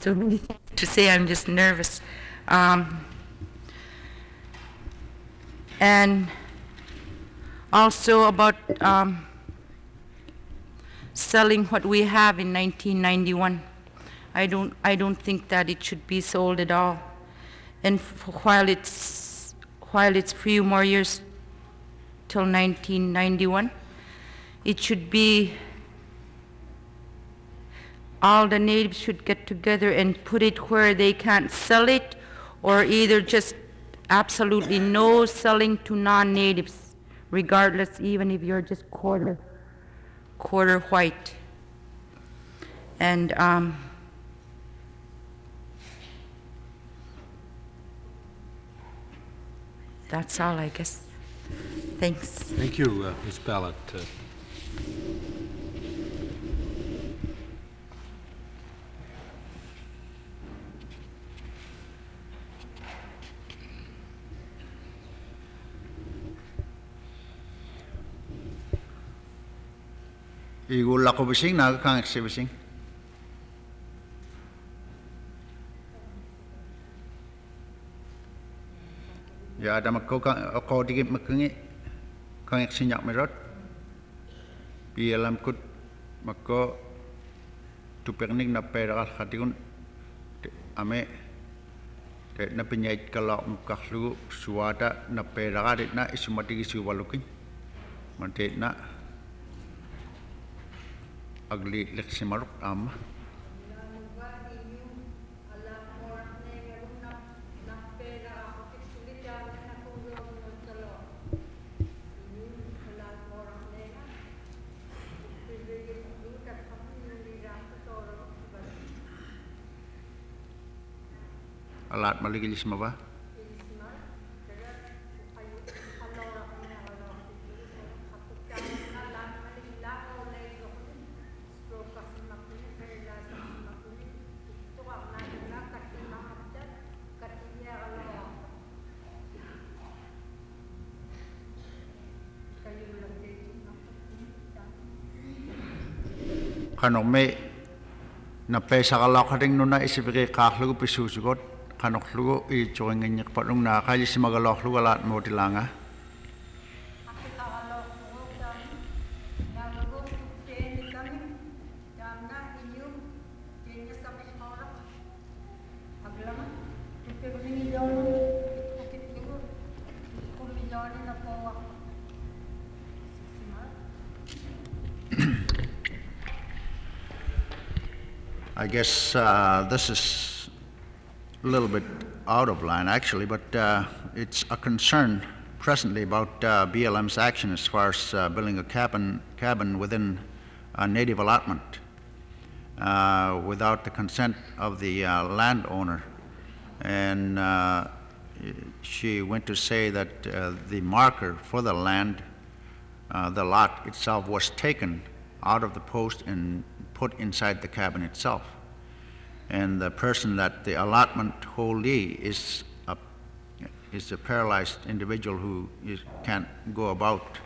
to say. I'm just nervous. And also about selling what we have in 1991. I don't think that it should be sold at all. And while it's few more years till 1991, it should be all the natives should get together and put it where they can't sell it, or either just absolutely no selling to non-natives, regardless, even if you're just quarter white. And that's all, I guess. Thanks. Thank you, Ms. Ballot. Igul ako bising nagkang exhibiting. Ya ada makko ako digit makangi kang exinyak merot. Bi alam kut makko tu pernik na peral khatikun ame te na penyait kalau mukahlu suada na peral na isumati suwalukin. Mante na agli leksimaruk ama. Alat maligilis ma ba? Kanong me na pesa kalak hating nuna isipike kaklugo pisusugot kanok lugo I joingin yak patong na kali si magalok lugo alat mo tilanga. I guess this is a little bit out of line actually, but it's a concern presently about BLM's action as far as building a cabin within a native allotment without the consent of the landowner. And she went to say that the marker for the land, the lot itself, was taken out of the post and put inside the cabin itself. And the person that the allotment holdee is a paralyzed individual who can't go about.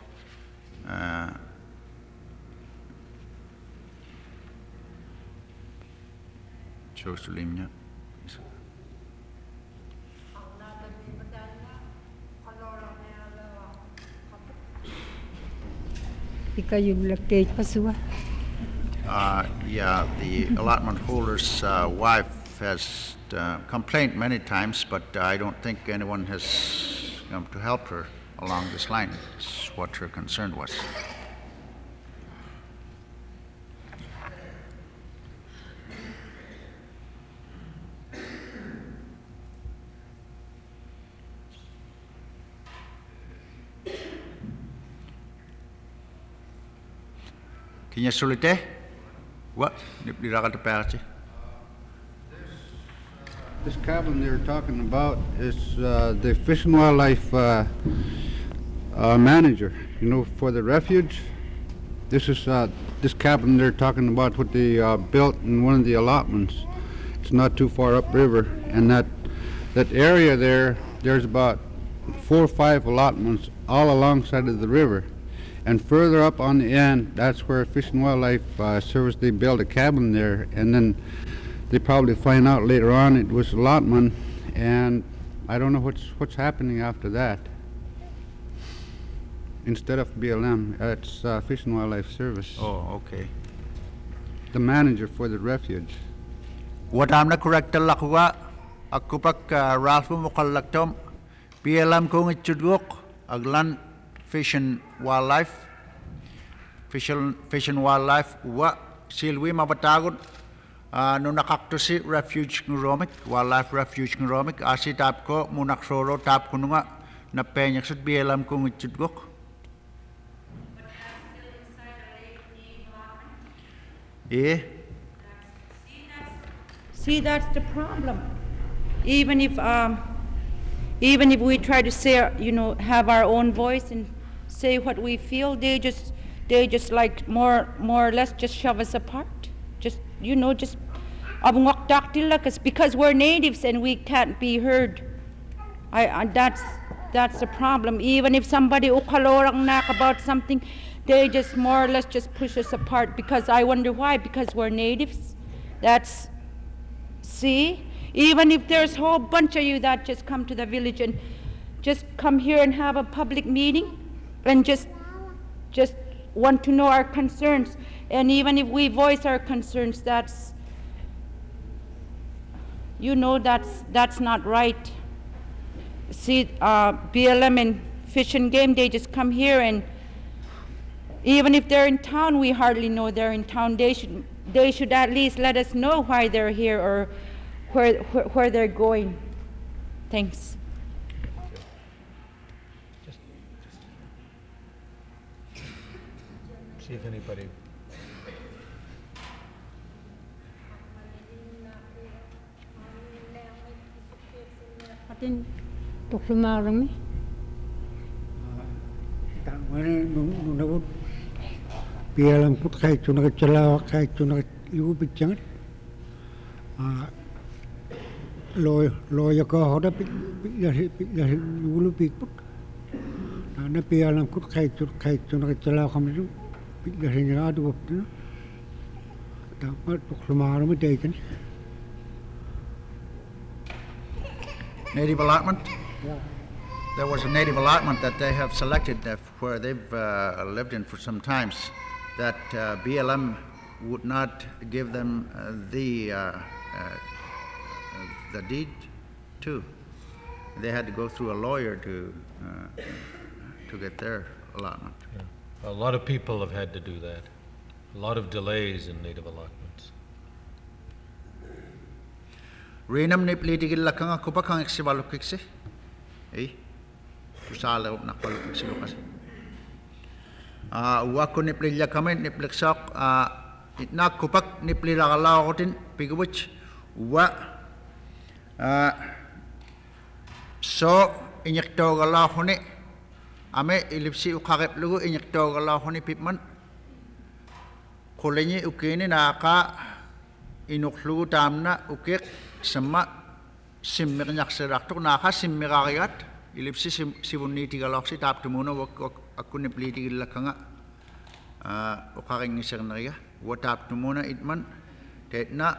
Yeah, the allotment holder's wife has complained many times, but I don't think anyone has come to help her along this line. It's what her concern was. Can you solite? What? This cabin they're talking about is the Fish and Wildlife manager, you know, for the refuge. This is this cabin they're talking about what they built in one of the allotments. It's not too far upriver, and that area there's about 4 or 5 allotments all alongside of the river. And further up on the end, that's where Fish and Wildlife Service, they built a cabin there. And then they probably find out later on it was allotment, and I don't know what's happening after that. Instead of BLM, it's Fish and Wildlife Service, Oh, okay. the manager for the refuge. What I'm not correct lakuwa aku pak Ralph mukallaktom PLM kung itchudgok aglan Fish and Wildlife Fish and Wildlife wa silwi mabatagon no nakaktusi refuge nguromik wildlife refuge nguromik asi tap ko munaksoro tap kununga na penyak sut BLM kung itchudgok. Yeah. See, that's the problem. Even if we try to say, have our own voice and say what we feel, they just like more or less just shove us apart. Just abungok daktila, because we're natives and we can't be heard. That's the problem. Even if somebody ukalorang nak about something, they just more or less just push us apart, because I wonder why, because we're natives. See, even if there's a whole bunch of you that just come to the village and just come here and have a public meeting and just want to know our concerns, and even if we voice our concerns, that's not right. See, BLM and Fish and Game, they just come here, and even if they're in town, we hardly know they're in town. They should at least let us know why they're here or where they're going. Thanks. See if anybody... Atin tuklumarang mi. Tangwane nunawut PLM put kay chuna chalawa kay chuna iu bitchangat. Lo ko hoda ya ulu pik put. Na PLM put kay chuna chalawa kami ya hinga adu put. Tangwa tuklumarang mi daykan. Native allotment? Yeah. There was a native allotment that they have selected where they've lived in for some times, that BLM would not give them the deed to. They had to go through a lawyer to get their allotment. Yeah. A lot of people have had to do that. A lot of delays in native allotments. Rinam ni politigil lakang ako pa kang eksibalukiksi. Kusala nakbalukiksi lukas. Wako ni plilya kami ni pliksok itnak kupak ni plilakalaw ko tin pigwich so inyekto galaw ko ni ame ilipsi ukakip lugo inyekto galaw ko ni pipman kulenyi ukini naka inuklugo tamna ukik sama simmir nyakseraktok naka simmirakigat ilipsi sibuniti galaksi tap tumuno wak aku ni politigil lakanga ukaking isang nariya watap tumuna itman tetna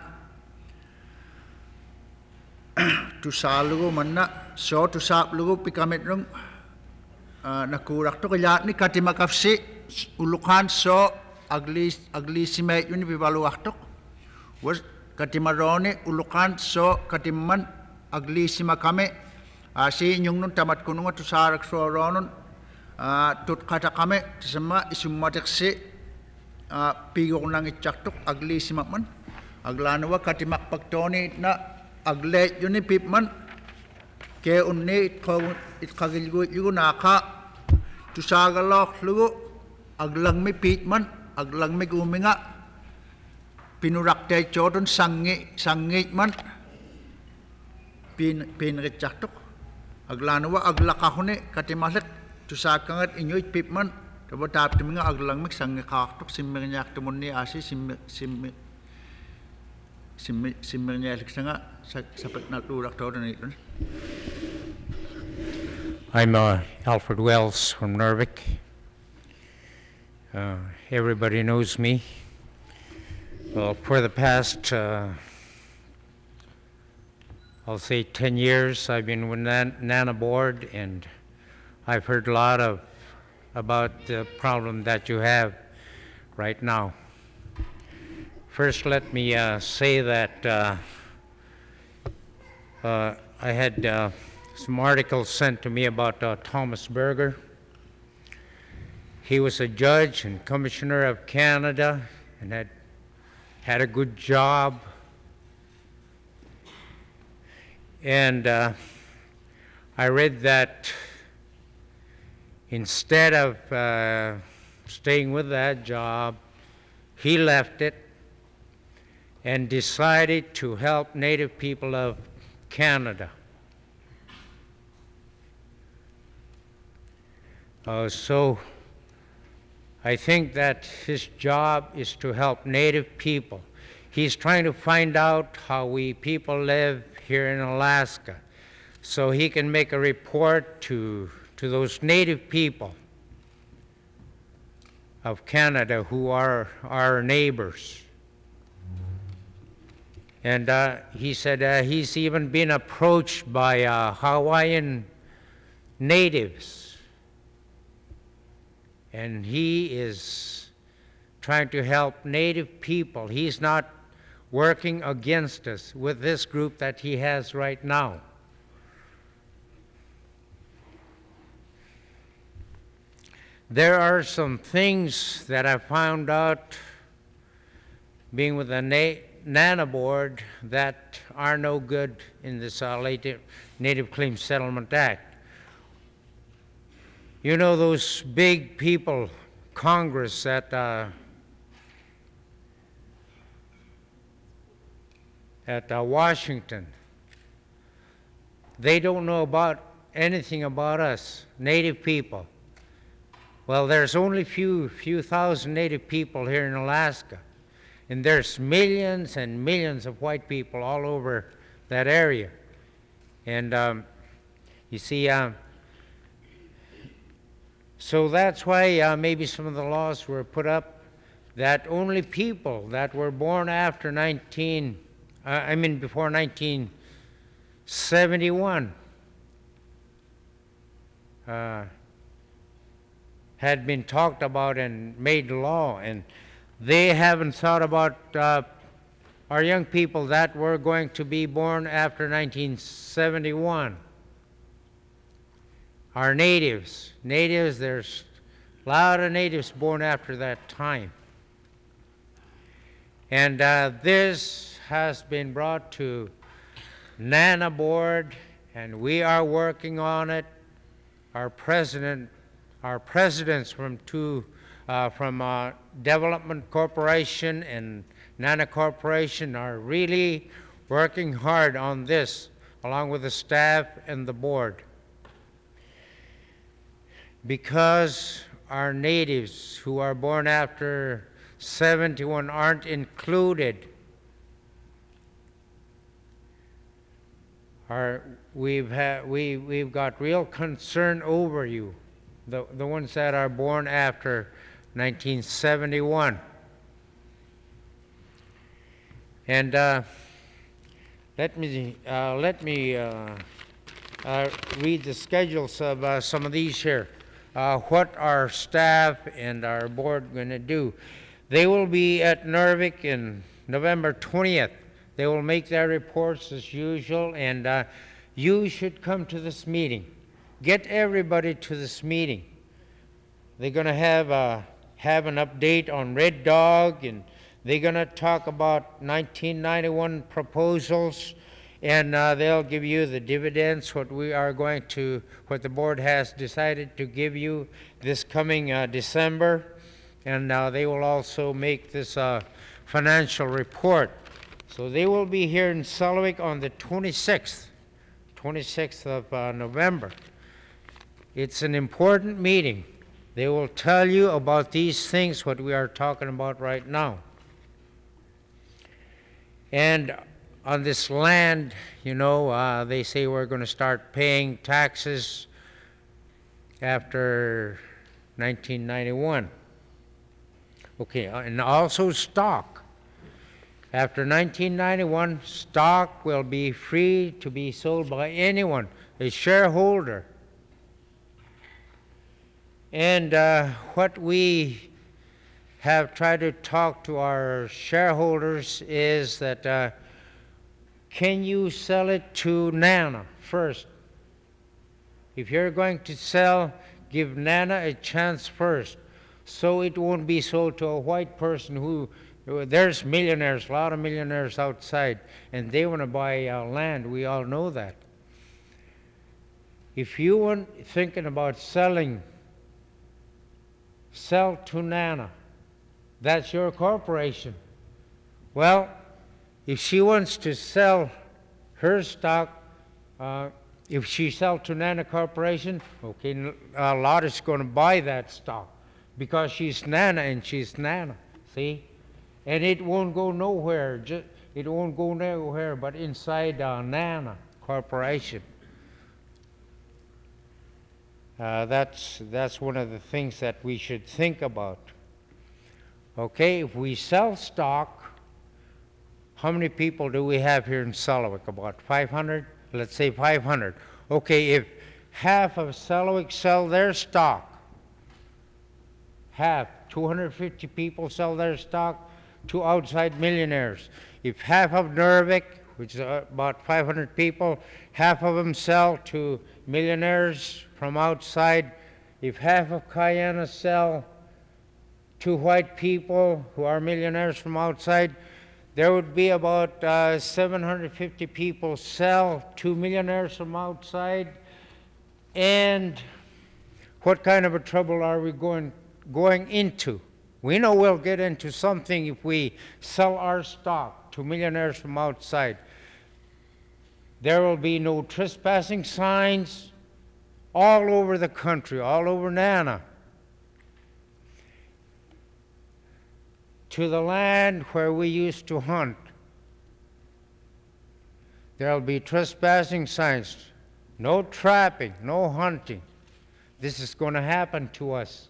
tusalugo manna so tusaplugo pikamit rung nakurak to kaya ni katimakafsi ulukan so agli simay yun pibaluaktok was katimarone ulukan so katiman agli simakame si inyong nun tamat kununga tusarak so ronon tut kata kame sama isumatek si pigok nang itchaktok agli simakman aglanwa katimak pagtoni na agle yun ni pipman ke unni it kagilgo yugo naka tusagalok lugo aglang mi pitman aglang mi guminga pinurakte chodon sangi man pinritchaktok aglanwa aglakahone katimalek tusakangat inyoy pipman tabotap timinga aglang mi sangi kaktok simmirnyak tumunni asi simmirnyak sanga sapat naturak tawdan itun. I'm Alfred Wells from Nervik. Everybody knows me. Well, for the past I'll say 10 years I've been with NANA board, and I've heard a lot about the problem that you have right now. First, let me say that I had some articles sent to me about Thomas Berger. He was a judge and commissioner of Canada and had a good job. And I read that instead of staying with that job, he left it and decided to help Native people of Canada. So I think that his job is to help Native people. He's trying to find out how we people live here in Alaska, so he can make a report to those Native people of Canada who are our neighbors. And he said he's even been approached by Hawaiian natives, and he is trying to help Native people. He's not working against us with this group that he has right now. There are some things that I found out being with the NANA board that are no good in this Native Claims Settlement Act. You know those big people, Congress, at Washington, they don't know about anything about us, Native people. Well, there's only few thousand Native people here in Alaska, and there's millions and millions of white people all over that area. And you see, so that's why maybe some of the laws were put up that only people that were born after before 1971 had been talked about and made law, and they haven't thought about our young people that were going to be born after 1971. Our natives, there's a lot of natives born after that time. And this has been brought to NANA board, and we are working on it. Our presidents from Development Corporation and NANA Corporation are really working hard on this, along with the staff and the board. Because our natives who are born after 71 aren't included, we've got real concern over you, the ones that are born after 1971. And let me read the schedules of some of these here. What our staff and our board going to do. They will be at Narvik in November 20th. They will make their reports as usual, and you should come to this meeting. Get everybody to this meeting. They're going to have an update on Red Dog, and they're going to talk about 1991 proposals, and they'll give you the dividends, what the board has decided to give you this coming December, and they will also make this financial report. So they will be here in Selawik on the 26th of November. It's an important meeting. They will tell you about these things, what we are talking about right now. And on this land, you know, they say we're going to start paying taxes after 1991. Okay, and also stock. After 1991, stock will be free to be sold by anyone, a shareholder. And what we have tried to talk to our shareholders is that can you sell it to NANA first? If you're going to sell, give NANA a chance first, so it won't be sold to a white person who, there's millionaires, a lot of millionaires outside, and they want to buy land. We all know that. If you want thinking about selling, sell to NANA. That's your corporation. Well, if she wants to sell her stock, if she sells to NANA Corporation, okay, a lot is going to buy that stock because she's NANA and she's NANA, see? And it won't go nowhere. It won't go nowhere but inside NANA Corporation. That's one of the things that we should think about. Okay, if we sell stock, how many people do we have here in Selawik? About 500? Let's say 500. Okay, if half of Selawik sell their stock, half, 250 people sell their stock to outside millionaires. If half of Nurvik, which is about 500 people, half of them sell to millionaires from outside, if half of Kayana sell to white people who are millionaires from outside, there would be about 750 people sell to millionaires from outside. And what kind of a trouble are we going into? We know we'll get into something if we sell our stock to millionaires from outside. There will be no trespassing signs all over the country, all over NANA. To the land where we used to hunt, there'll be trespassing signs. No trapping, no hunting. This is going to happen to us.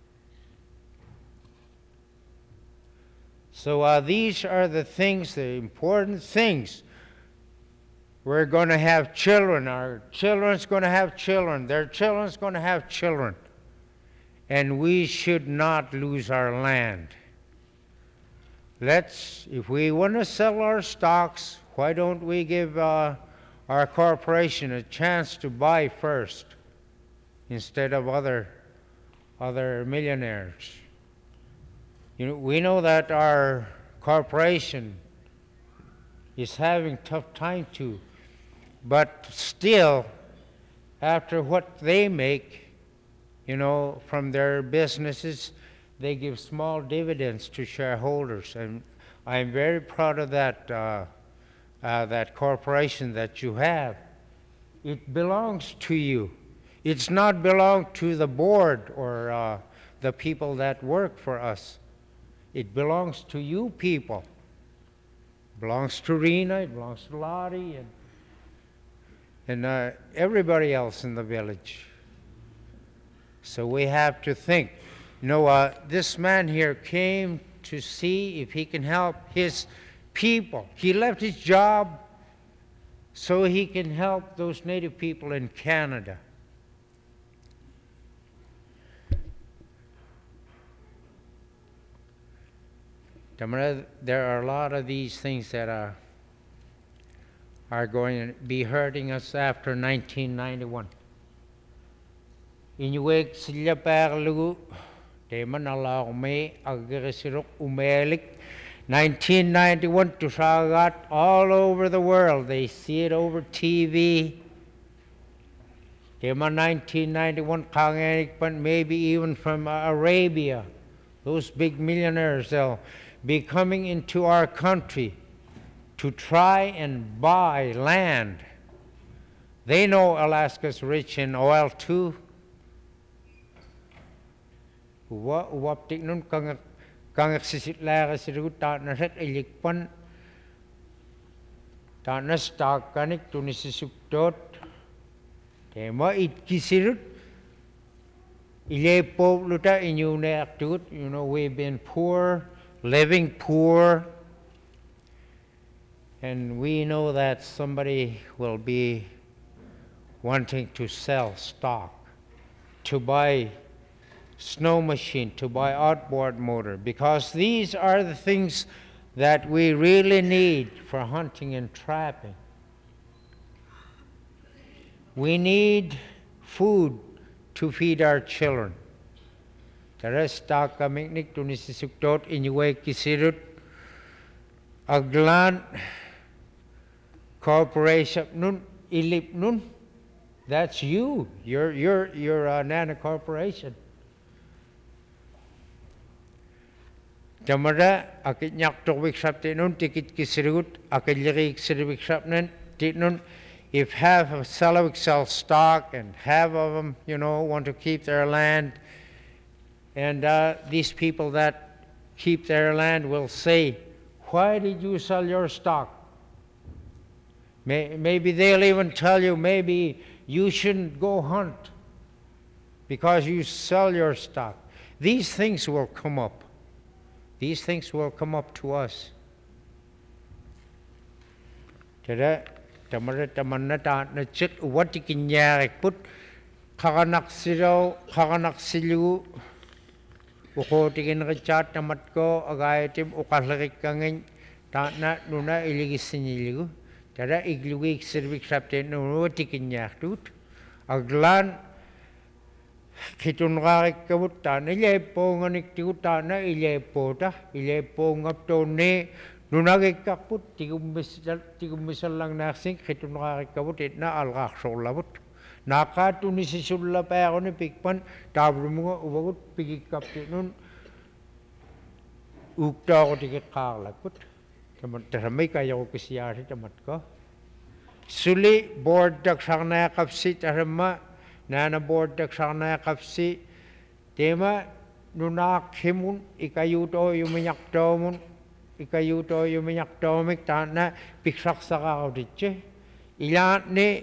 So these are the things, the important things. We're going to have children. Our children's going to have children. Their children's going to have children. And we should not lose our land. If we want to sell our stocks, why don't we give our corporation a chance to buy first instead of other millionaires? You know, we know that our corporation is having tough time too, but still, after what they make, you know, from their businesses, they give small dividends to shareholders, and I'm very proud of that corporation that you have. It belongs to you. It's not belong to the board or the people that work for us. It belongs to you people. It belongs to Rena, it belongs to Lottie, and everybody else in the village. So we have to think. You know, this man here came to see if he can help his people. He left his job so he can help those native people in Canada. There are a lot of these things that are going to be hurting us after 1991. Inuwek sila perlu. 1991 to Sagat all over the world. They see it over TV. 1991 Kanganik, but maybe even from Arabia. Those big millionaires, they'll be coming into our country to try and buy land. They know Alaska's rich in oil too. Uwaptik nun kangak sisit lara siru ta na set ilikpan ta na stock kanik tunisisuktot tema it kisirut ile po luta inyu ne aktut. You know, we've been poor, living poor, and we know that somebody will be wanting to sell stock, to buy snow machine, to buy outboard motor, because these are the things that we really need for hunting and trapping. We need food to feed our children. The rest kami nik tunisisuktot inyuwe kisirut aglan corporation nun ilip nun. That's you. You're a Nana corporation. Jamara akit nyak tokwik sapte nun tikit kisirut akit lirik sirwik sapnen tit nun. If half of Selawik sell stock and half of them, want to keep their land, and these people that keep their land will say, why did you sell your stock? Maybe they'll even tell you, maybe you shouldn't go hunt because you sell your stock. These things will come up. These things will come up to us. Today, tamanata na chit watikin yarik put kakanak silu ukotikin rechat tamat ko agayatim ukalakik kangin na nuna iligisiniligu tada iglugi sirvik sapte nuno tikin yak tut aglan kitungarik kabut ta ile ponganik tigut ta na ile pota ile pongap to ne nunagik kaput tigumisal lang naksing kitungarik kabut itna algak solabut nakatu ni sisulla pa ako ni pikpan tabrumunga ubagut pigikap nun ukta ko tikit kaklakut taramay kayo ko kisiyari tamat ko suli board dak sakna kapsi tarama nana board dak sakna kapsi tema nunak himun ikayuto yuminyak tomun ikayuto yuminyak tomik tana piksak saka ko ditche ilan ni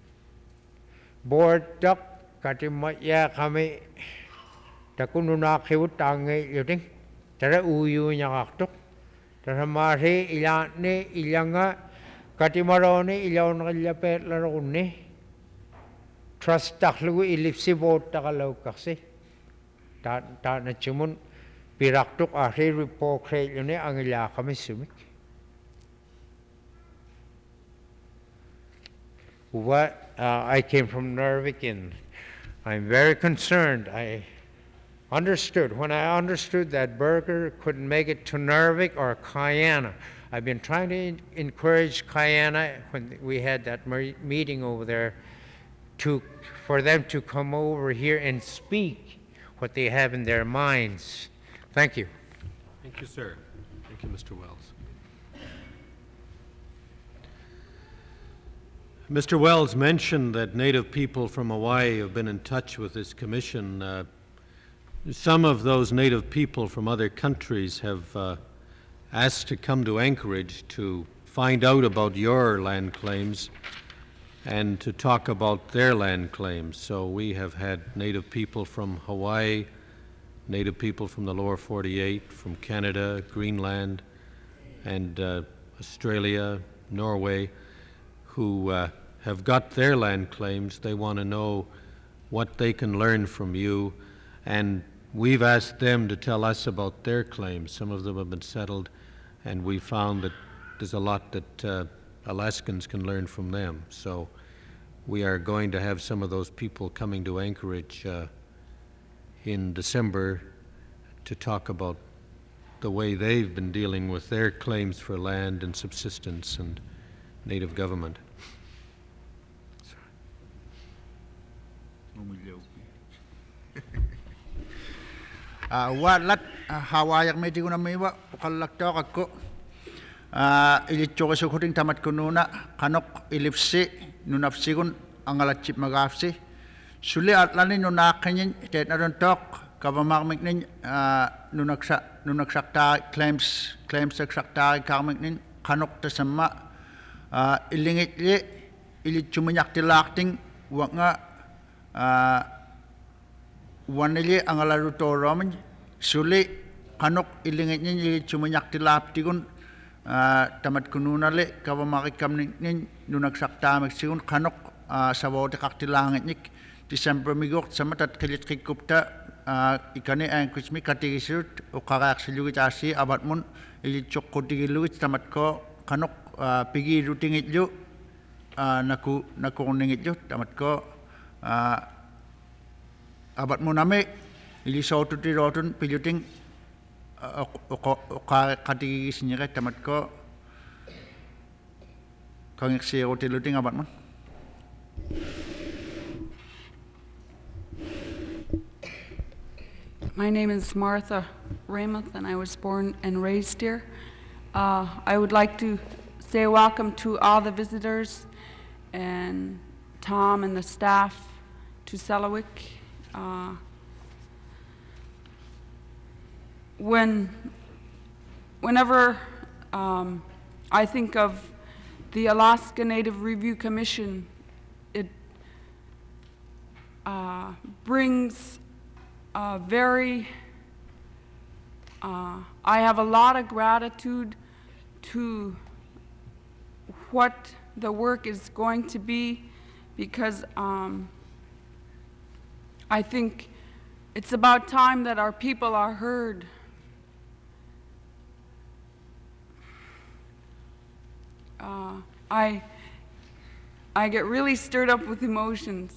board dak katimaya kami takununak hiwut tangi yuting tara uyu nyakaktok tara mari ilan ni ilanga katimaroni ilaw nakilapet larong ni trust taklugu ilipsi board takalaw kasi ta na chumun piraktok ahri report krate yun ang ila kami sumik. I came from Narvik and I'm very concerned. When I understood that Berger couldn't make it to Narvik or Kayana. I've been trying to encourage Kayana when we had that meeting over there for them to come over here and speak what they have in their minds. Thank you. Thank you, sir. Thank you, Mr. Wells. Mr. Wells mentioned that Native people from Hawaii have been in touch with this commission. Some of those Native people from other countries have asked to come to Anchorage to find out about your land claims and to talk about their land claims. So we have had Native people from Hawaii, Native people from the lower 48, from Canada, Greenland, and Australia, Norway, who have got their land claims. They want to know what they can learn from you, and we've asked them to tell us about their claims. Some of them have been settled, and we found that there's a lot that Alaskans can learn from them. So we are going to have some of those people coming to Anchorage in December to talk about the way they've been dealing with their claims for land and subsistence and Native government. Walat hawayak may tigo na may wa pukalakto ako ilitso kasi kuting tamat kununa kanok ilipsi nunapsigun ang alatchip magafsi suli atlanin nunakanyin tet na tok kabamakmik nin nunaksakta claims saksakta kamik kanok tasama ilingit ilitso manyak tilakting wak nga wanili ang alaruto roman suli kanok ilingit niya chumanyak tilap tigun tamat kununale kawamakikam ning nunagsaktaamek sigun kanok savote kaktilangitnik December migok samatat kalit kikupta ikane angkusmi katigisut ukaraaksilugit asi abatmun ilitsok kotigilugit tamat ko kanok pigi rutingit ju nakuningit ju tamat ko abatmun ame ilisaututi rotun piluting katigisnya tamat ko kangiksi rotiluting abatmun. My name is Martha Ramuth, and I was born and raised here. I would like to say welcome to all the visitors and Tom and the staff to Selawik. Whenever I think of the Alaska Native Review Commission, it brings I have a lot of gratitude to what the work is going to be, because I think it's about time that our people are heard. I get really stirred up with emotions.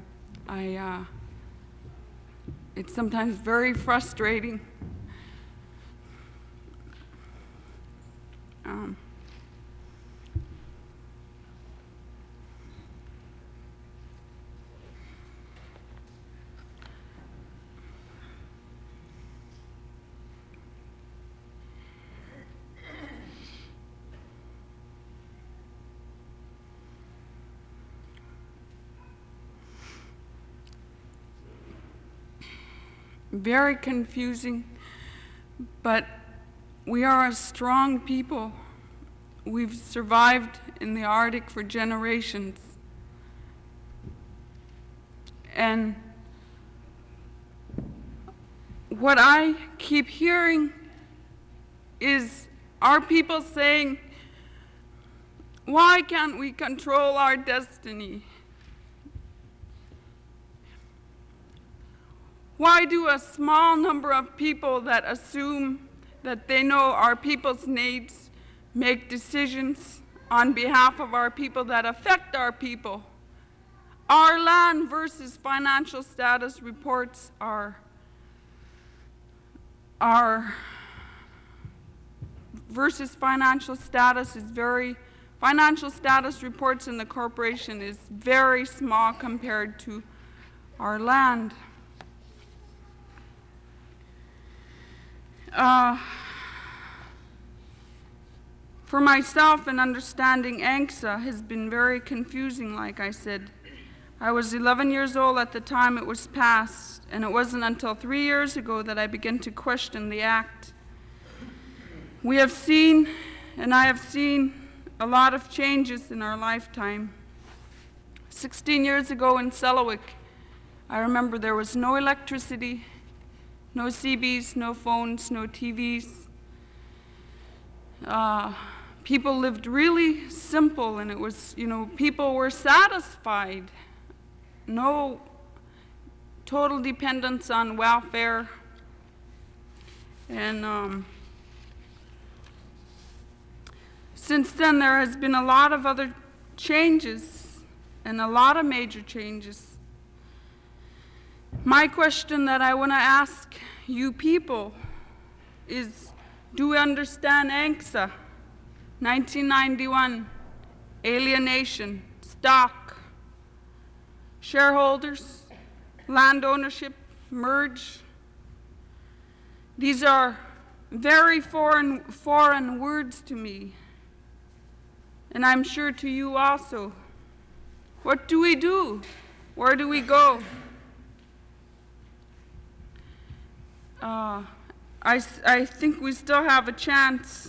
It's sometimes very frustrating. Very confusing, but we are a strong people. We've survived in the Arctic for generations. And what I keep hearing is our people saying, why can't we control our destiny? Why do a small number of people that assume that they know our people's needs make decisions on behalf of our people that affect our people? Our land versus financial status reports versus financial status is financial status reports in the corporation is very small compared to our land. For myself, and understanding ANCSA has been very confusing, like I said. I was 11 years old at the time it was passed, and it wasn't until 3 years ago that I began to question the act. We have seen, and I have seen, a lot of changes in our lifetime. 16 years ago in Selawik, I remember there was no electricity, no CBs, no phones, no TVs. People lived really simple, and it was, people were satisfied. No total dependence on welfare. And since then, there has been a lot of other changes, and a lot of major changes. My question that I want to ask you people is, do we understand ANCSA? 1991, alienation, stock, shareholders, land ownership, merge. These are very foreign words to me, and I'm sure to you also. What do we do? Where do we go? I think we still have a chance,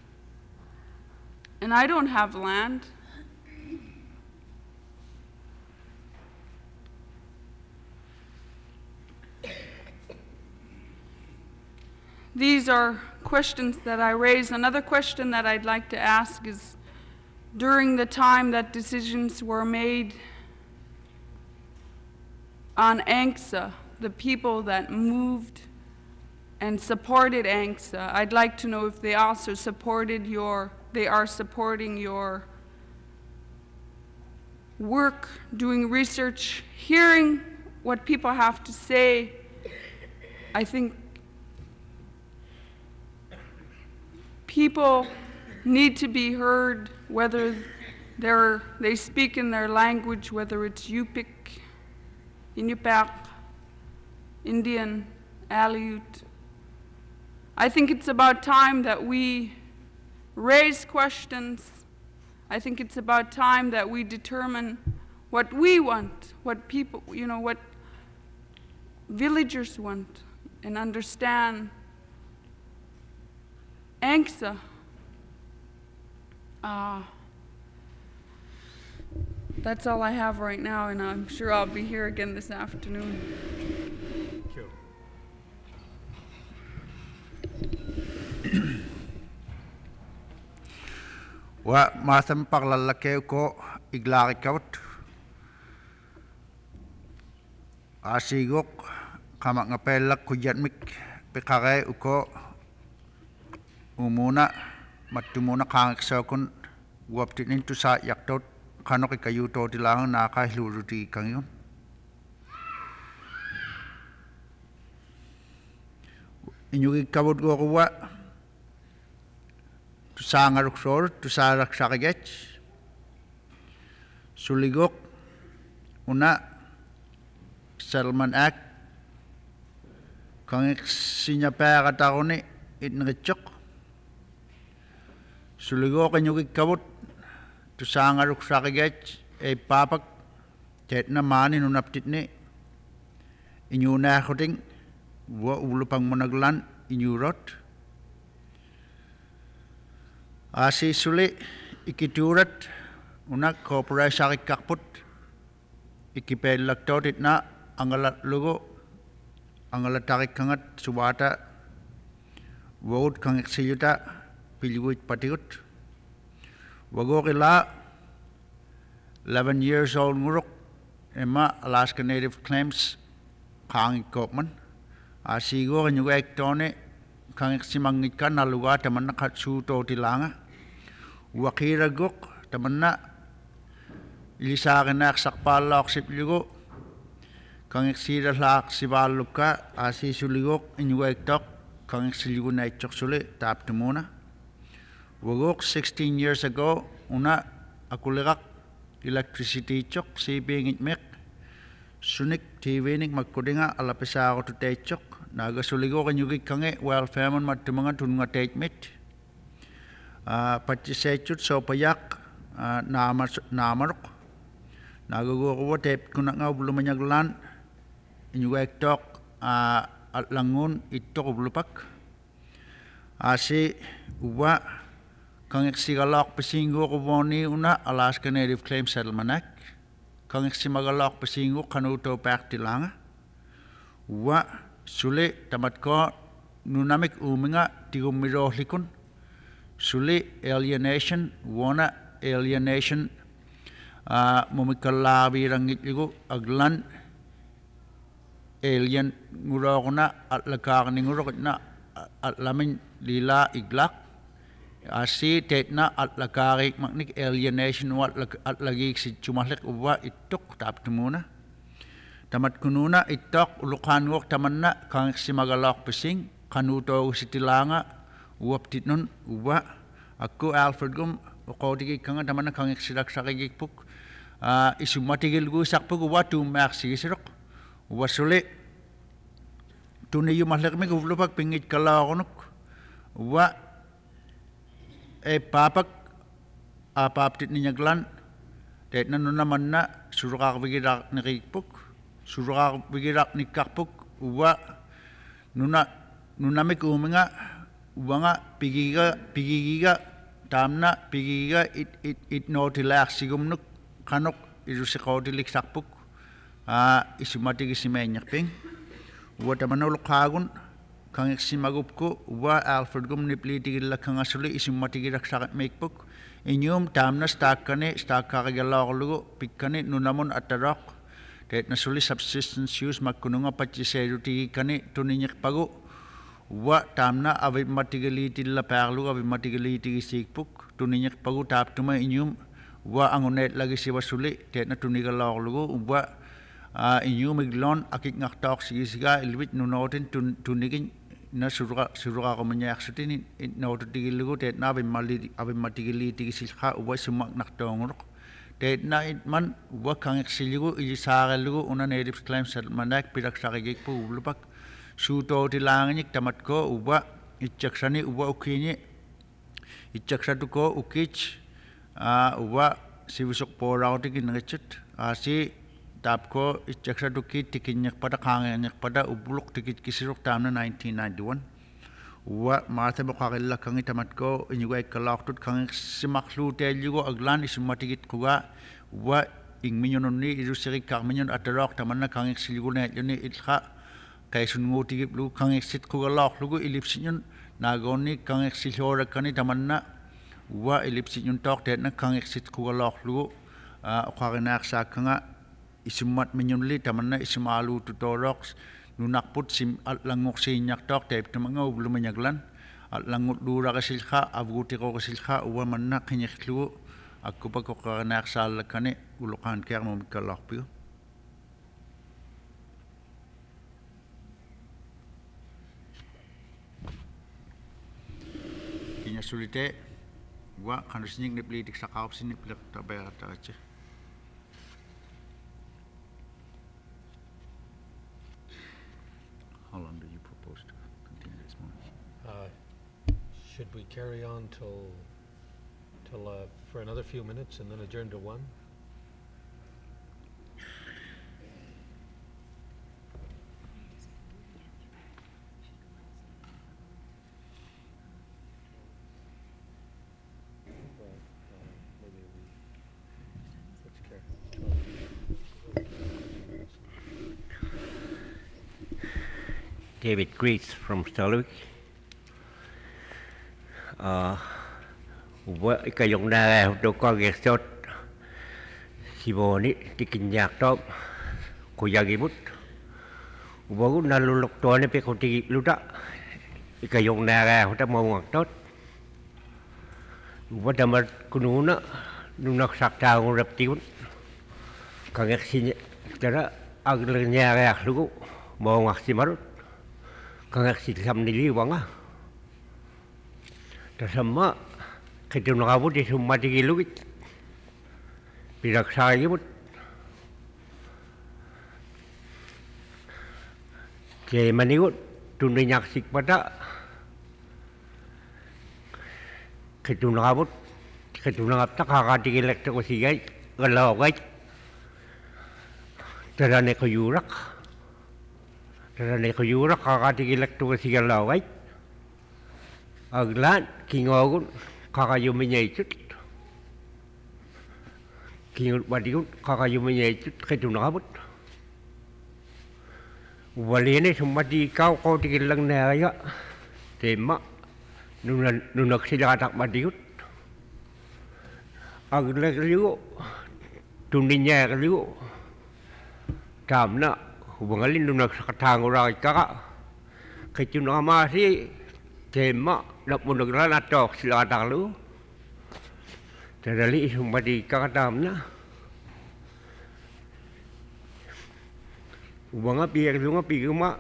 and I don't have land. These are questions that I raised. Another question that I'd like to ask is, during the time that decisions were made on ANCSA, the people that moved and supported ANCSA, I'd like to know if they also supported they are supporting your work, doing research, hearing what people have to say. I think people need to be heard, whether they speak in their language, whether it's Yupik, Inupiaq, Indian, Aleut. I think it's about time that we raise questions. I think it's about time that we determine what we want, what people, what villagers want, and understand ANCSA. That's all I have right now, and I'm sure I'll be here again this afternoon. Wa matham paglalake ko iglakikawt. Asigok kamak ngapelak kujatmik pikare uko umuna matumuna kangaksakun waptinin tu sa yaktot kanok ikayuto tilang nakahluruti kangyun. Inyugi kabut go kuwa tu sa ngaruksor tu sa raksakagech suligok una Settlement Act kangik sinyapaya katakuni itngechok suligok inyugi kabut tu sa ngaruksakagech papak tetna mani nunaptitni inyuna khuting wa ulupang managlan inyurot asi suli ikiturat unak corporation kakput ikipelak totit na angalat lugo angalat tarik kangat subata vote kangik siyuta piliguit patigut wagokila 11 years old nguruk ema Alaska Native Claims kangik kopman asigo kanyuga ektone kangik simangit ka na lugar taman na katsuto tilanga wakira gok taman na ilisakin na aksakpala aksipligo kangik sira lak sivaluka asi suligok inyuga ektok kangik siligo na itchok suli tap tumuna wagok 16 years ago una akuligak electricity chok si bingit mek sunik TV nik magkudinga alapisa ako tutechok nagasuligo kanyugik kange welfare man matumangan tunga techmit patisechut so payak namarok nagaguwa tep kuna nga blumanyaglan inyuga ektok at langun itok blupak asi uwa kangik sigalak pasingo kuboni una Alaska Native Claims Settlement Act kangik simagalak pasingo kanuto pak tilanga uwa suli tamat ko nunamik uminga tigumirohlikun suli alienation wana alienation mumikalabi rangit ligo aglan alien ngurokuna at lakakni ngurok na at lamin lila iglak asi tetna at lakarik maknik alienation wat at lagi si cumahlik uwa itok tap tumuna tamat kununa itok ulukan wok tamanna kang simagalak pesing kanuto sitilanga uwap titnon uwa aku Alfred gum ukotigi kanga tamanna kang sidak sakigik puk isumatigil gu sakpuk uwa tumak sigisirok uwa suli tuni yumahlik mig uvlupak pingit kalakonok uwa papak apaptit ninyaglan tetna nunaman na surukak vigirak nikikpuk surukak vigirak nikakpuk uwa nunamik uminga uwa nga pigigiga tamna pigigiga it notilak sigumnuk kanok irusikodilik sakpuk isumati gisimenyak ping uwa tamanulok kagun kangeksimagupku wa Alfred gumni plitigilla kangasuli isumatigiraksakat mekpuk inyum tamna stakane stakkarigalaorlugu pikkane nunamun atarok tet nasuli subsistence use makkununga pachiserutigi kane tuninyekpagu wa tamna avimatigalitilla perlu avimatigaliitigisikpuk tuninyekpagu taptuma inyum wa angunet lagi siwasuli tet na tunigalorlugu wa inyum iglon akik ngaktaok sigisiga ilwit nunotin tunigin na surura ko manyaksutini noto tigilugu tet na avimatigaliitigisilha wa sumak naktonguruk tet na itman wa kangeksiligu ilisaralugu una native claim settlement act pidaksarigikpu ublupak suto tilanganyik tamatko uba itchaksani uba ukini itchaksatuko ukich uba siwisok porauti kinrechut asi tapko itchaksatuki tikinyak pada kanganyak pada ubuluk tikit kisiruk tamna 1991 uba martha bakakilla kangi tamatko inyuga ikalaktut kangi simaklu telugo aglan isumatikit kuga uba ingminyononi irusirik kakminyon atarok tamanna kangi siligune yoni itha kaisun ngutigip lu kangeksit kugalok lugu ilipsinyun nagoni kangeksit horakani tamanna wa ilipsinyun tok tetna kangeksit kugalok lugu ukarinak sakanga isimat minyunli tamanna isimalu tutorok nunakput sim atlangok sinyak tok tep tamanga ublu manyaglan atlangut lura kasilha avgutiko kasilha uwa manna kinyek lugu aku pa ukarinak salakani ulukan kaya mamikalok piyo sulite wa kanusnik ni politik sakaup sini plek tabayata aja. How long do you propose to continue this morning? Should we carry on till for another few minutes and then adjourn to 1? David Greets from Stalwick. Kayong na do ko gestot siboni tikinyak top kuyagibut. Ubagu nalulok to ne pe koti luda. Kayong na ho ta mo tot. Ubadamat kununa nunak sakta ngurap tiun. Kangek sin tara aglenya ya lugu mo ngaksimarut. Kangeksit samnili wanga. Tasama kita nakabut di sumati kilugit. Piraksa gibut. Kaya manigut tunay nyaksik pada. Kita nakabut. Kita nakapta kakati kilekta ko sigay. Galawagay. Tarane ko yurak. Tarane ko yurak kakatigilak to si galaway. Aglan kingogun kakayuminyaychut. Kingot wadigun kakayuminyaychut ketunabut. Walene sumati kau kau tigilang naya tema nunak silatak madigut. Aglan liu tuninya liu tamna Ubangalin nunak sakatang urai kaka kecuna masih tema nak munagran atau silatang lu terali sumadi kakatamna ubanga pier lunga piguma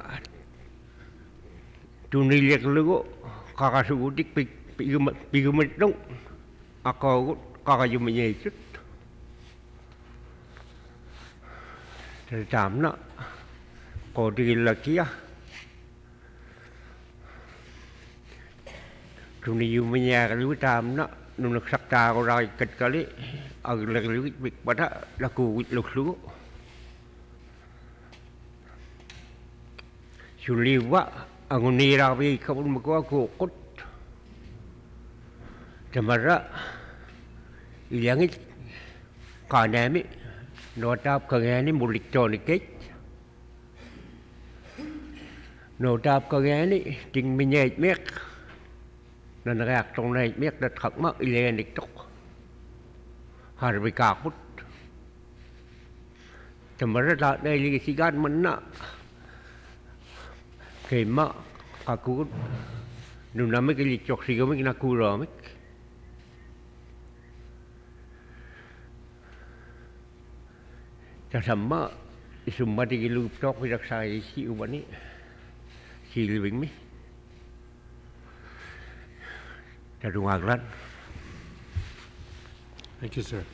tunilek lu kakasugutik piguma dong ako kakayumnya itu tertamna Kodi lagi ya, tuni yumnya kalau tamna nunak sakta orang ikat kali, agak lagi pada laku luklu. Suliwa anguni rapi kabun makwa kokot, jamara ilangit kanami notap kagani mulik tonikek. nô tạp có nghe ní tình mình nhảy miếc nên rạc trong này miếc đất khắc mắc ilê nịch tốc hà bị cạc bút thì mà rất là đây là cái gan mình nè cái mà cả cú nụ nằm mấy cái lịch chọc xì cái mấy cái cú rồi mấyจะทำมาสมบัติกิลูกจอกไปรักษาสิวันนี้สิลิวิงมิจะดูงานรัน Thank you, sir.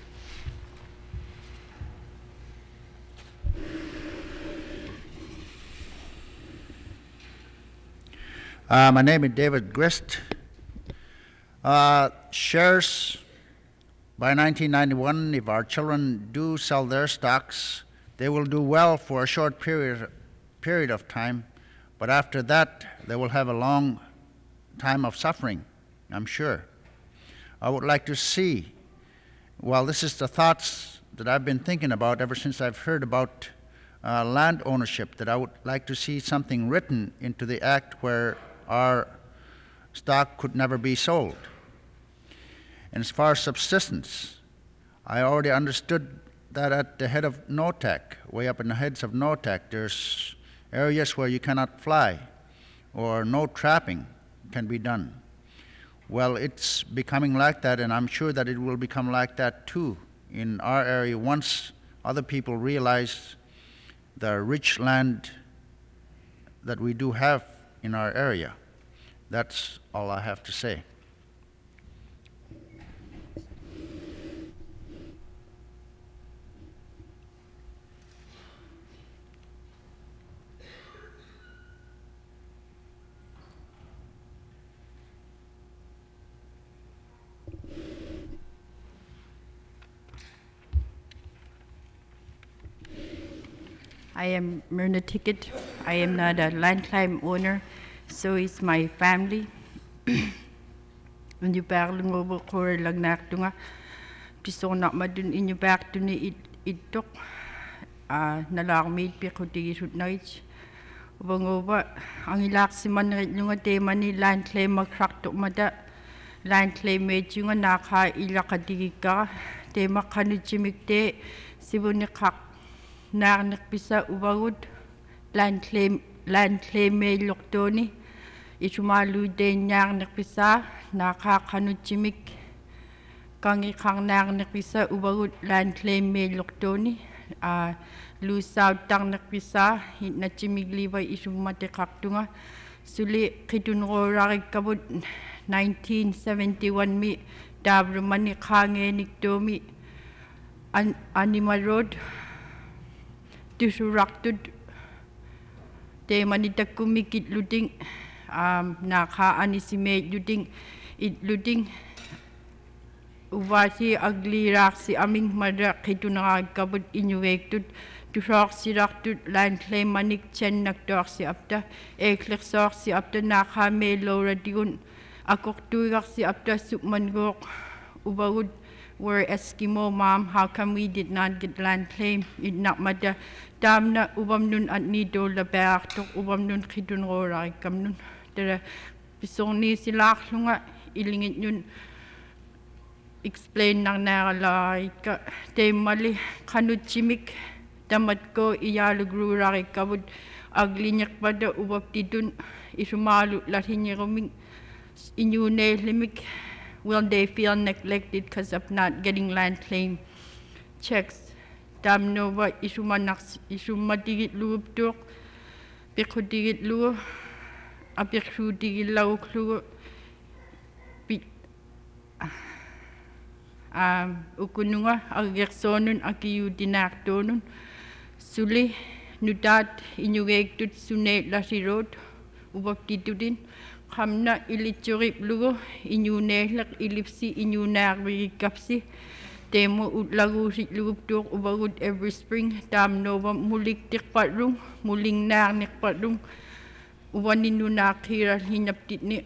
My name is David Grist. Shares by 1991, if our children do sell their stocks, they will do well for a short period of time, but after that, they will have a long time of suffering, I'm sure. I would like to see, well, this is the thoughts that I've been thinking about ever since I've heard about land ownership, that I would like to see something written into the act where our stock could never be sold. And as far as subsistence, I already understood that at the head of NOTAC, way up in the heads of NOTAC, there's areas where you cannot fly or no trapping can be done. Well, it's becoming like that, and I'm sure that it will become like that too in our area once other people realize the rich land that we do have in our area. That's all I have to say. I am Myrna Ticket. I am not a land claim owner, so it's my family. Inyo parang over core lang naktunga. Piso na madun inyo back to ni itok. Nalarmid pi kuti shoot night. Ubangova ang ilak si man yung ate mani land claim magkrakto mada. Land claim med yung naka ilakadika. Te makanu chimikte sibunikak. Narnak pisa ubagud land claim me loktoni isumalu den narnak pisa nakakanu chimik kangi kang narnak pisa ubagud land claim me loktoni lu saw tang nak pisa na chimik liba isumate kaktunga suli kitun rorari kabut 1971 mi dabru mani kange niktomi Animal Road Tusuraktud te manita kumikit luding naka anisime luding it luding uwasi agli raksi aming mada kitu nakagabot inuwektud tusak siraktud land claim manik chen naktok si apta eklik sok si apta naka me lora digun akok tuyak si apta sukmangok ubawud we're Eskimo, Mom. How come we did not get land claim? It not matter. Dam na ubam nun at ni do la berg tok ubam nun kidun rorai kam nun. Tere pisong ni silak lunga ilingit nun explain nang nagalay ka te mali kanut chimik damat ko iyalugru rai kabud aglinyak pada ubab tidun isumalu lahinya kaming inyune limik. Will they feel neglected because of not getting land claim checks? Dam no what isuma digit lu tuk piku digit lu apikru digit lau klu ukununga agersonun akiyu dinaktonun suli nudat inyugek tut sunet lasi road ubab tidudin Kamna iliturip lugo inyunelak ilipsi inyunarwi kapsi demo utlagu sit lugup tuk ubagud every spring dam nova mulik tikpatrung muling narnik patrung uwanin nunakira hinaptit ni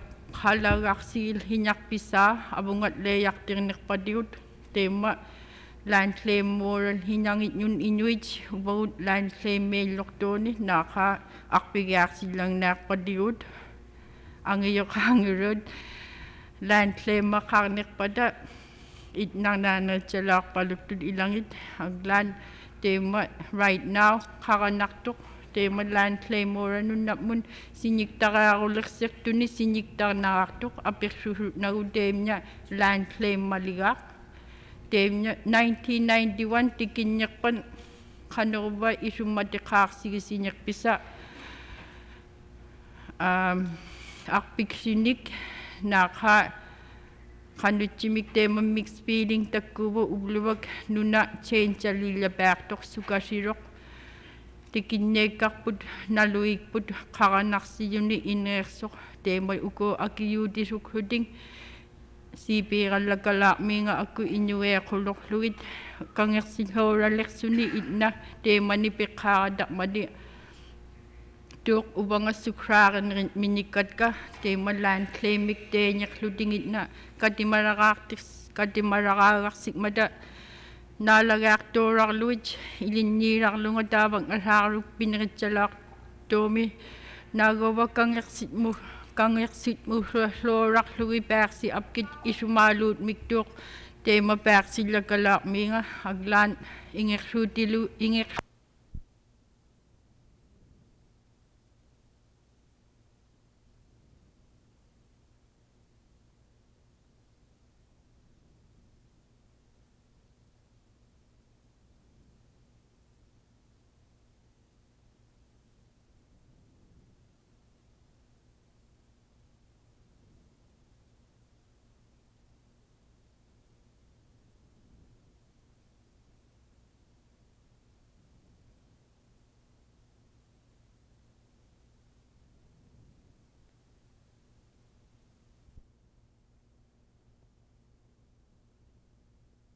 kalagak sil hinyak pisa abungat leyak tirnik padiut tema land claim moral hinangit yun inuit about land claim may loktoni naka akpigyak silang nakpadiud ang iyo kangirod land claim makarnik pada itnang nanatsalak palutod ilangit ang land tema right now karanaktok tema land claim moral nun napmun sinikta karuliksik tuni sinikta nakaktok apiksusut na udem niya land claim maligak Temnya 1991 tikinyak pan kanoba isumatikak sigisinyak pisa akpik sinik naka kanuchimik tema mixed feeling takubo ubluwag nuna change alila baktok sukasirok tikinyekak pud naluik pud karanak siyuni inersok tema uko akiyudi sukhuding Sipira lagala minga aku inyue kulok luit kangek sinhora leksuni itna te manipikada madi tuk ubanga sukraran minikat ka te malan klemik te nyakluding itna kati marakarak sigmada nalagak torak luit ilinyirak lungadabang alharuk pinritsalak tomi nagawa kangek sitmu kangek sit mo lorak lui persi apkit isumalut miktuk tema persi lagalak minga aglan ingek sutilu ingek